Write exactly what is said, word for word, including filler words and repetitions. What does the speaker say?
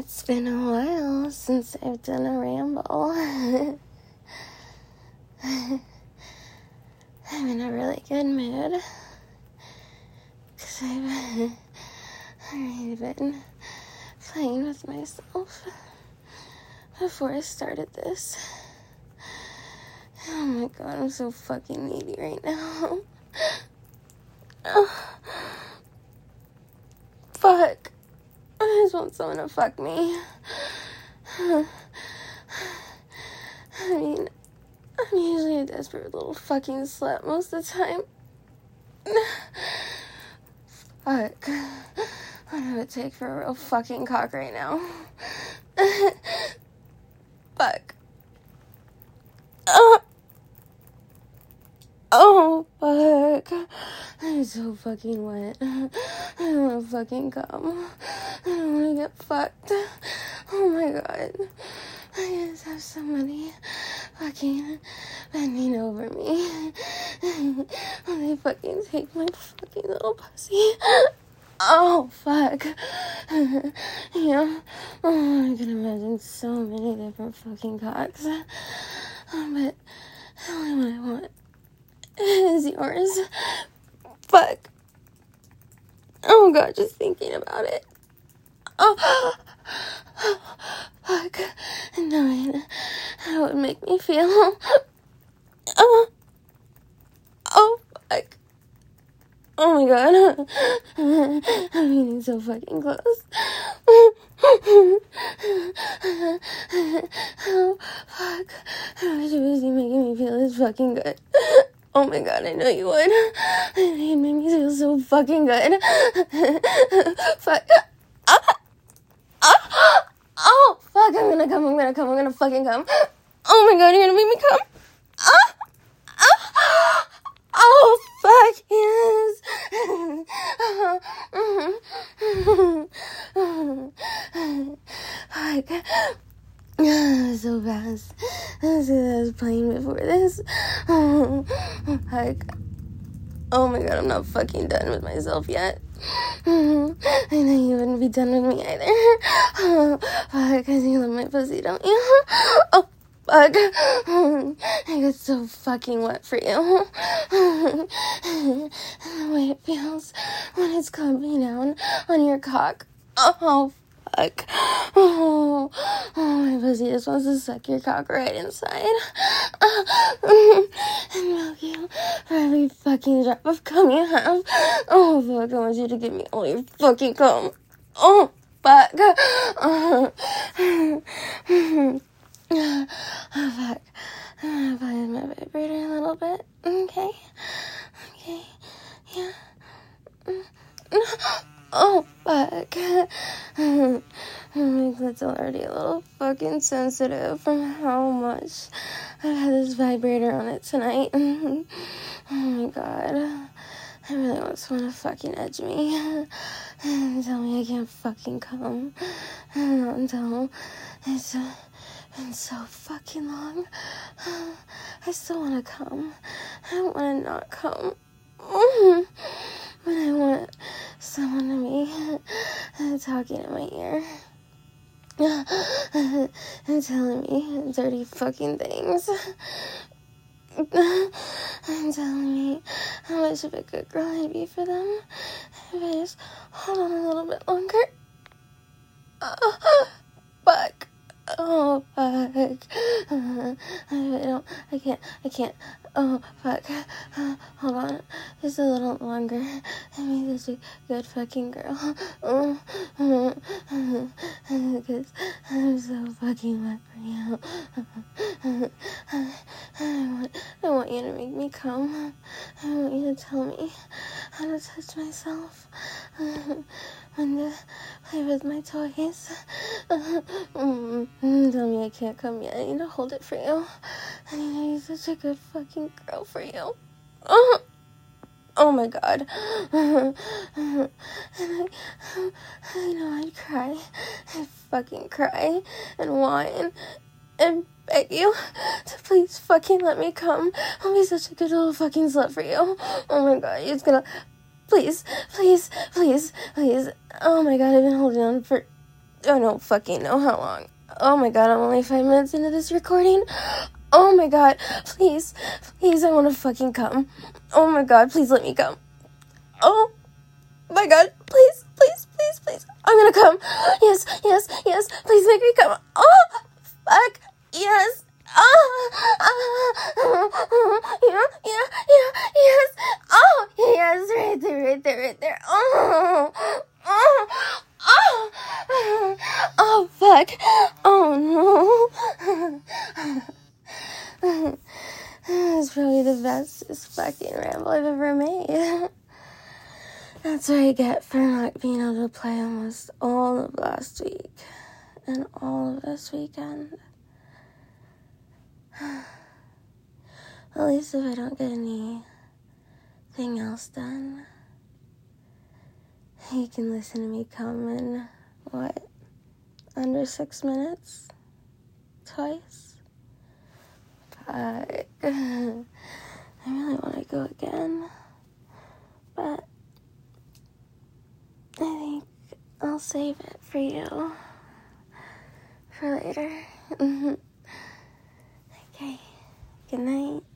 It's been a while since I've done a ramble. I'm in a really good mood because I've already been playing with myself before I started this. Oh my god, I'm so fucking needy right now. Oh, fuck. I just want someone to fuck me. I mean, I'm usually a desperate little fucking slut most of the time. Fuck. What would it take for a real fucking cock right now? Fuck. Oh. Oh, fuck. I'm so fucking wet. I don't wanna fucking come. I don't wanna get fucked. Oh my god. I just have somebody fucking bending over me. When they fucking take my fucking little pussy. Oh, fuck. Yeah. Oh, I can imagine so many different fucking cocks. But the only one I want is yours. Fuck. Oh god, just thinking about it. Oh, fuck. Knowing how it would make me feel. Oh, oh, fuck. Oh my god. I'm getting so fucking close. Oh, fuck. I wish it was you making me feel this fucking good. Oh my god, I know you would. It made me feel so fucking good. Fuck. Ah, ah, oh, fuck, I'm gonna come, I'm gonna come, I'm gonna fucking come. Oh my god, you're gonna make me come. Ah, ah, oh, fuck, yes. Fuck. So fast. As I was playing before this. Oh, fuck. Oh my god, I'm not fucking done with myself yet. I know you wouldn't be done with me either. Oh, fuck, because you love my pussy, don't you? Oh, fuck. I get so fucking wet for you. And the way it feels when it's clumping down on your cock. Oh, fuck. Oh, oh, my pussy just wants to suck your cock right inside. And milk you for every fucking drop of cum you have. Oh, fuck, I want you to give me all your fucking cum. Oh, fuck. Oh, oh fuck. I'm gonna play with my vibrator a little bit. Okay? Okay. Yeah. Oh, fuck. My clit's already a little fucking sensitive from how much I've had this vibrator on it tonight. Oh my god. I really want someone to fucking edge me and tell me I can't fucking come. Not until it's uh, been so fucking long. I still want to come. I don't want to not come. But I want someone to be talking in my ear and telling me dirty fucking things. And telling me how much of a good girl I'd be for them if I just hold on a little bit longer. Oh, fuck. Oh, fuck. Uh, I don't, I can't, I can't. Oh, fuck. Uh, hold on. Just a little longer. I'm such a good fucking girl. Oh, because I'm so fucking wet for you. I want, I want you to make me come. I want you to tell me how to touch myself. When to play with my toys. Mm, tell me I can't come yet. I need to hold it for you. I need to be such a good fucking girl for you. Oh, oh my god. And I, I know I'd cry. I'd fucking cry and whine and beg you to please fucking let me come. I'll be such a good little fucking slut for you. Oh my god, you're just gonna... Please, please, please, please. Oh my god, I've been holding on for I don't fucking know how long. Oh my god, I'm only five minutes into this recording. Oh my god, please, please, I want to fucking come. Oh my god, please let me come. Oh my god, please, please, please, please. I'm gonna come. Yes, yes, yes, please make me come. Oh, fuck, yes. Oh, uh, yeah, yeah, yeah, yes. Oh, yes, right there, right there, right there. Oh, oh, oh, oh, fuck. Oh, no. It's probably the bestest fucking ramble I've ever made. That's what I get for not being able to play almost all of last week and all of this weekend. At least if I don't get anything else done, you can listen to me come in, what, under six minutes? Twice? But I really want to go again. But I think I'll save it for you for later. Okay. Good night.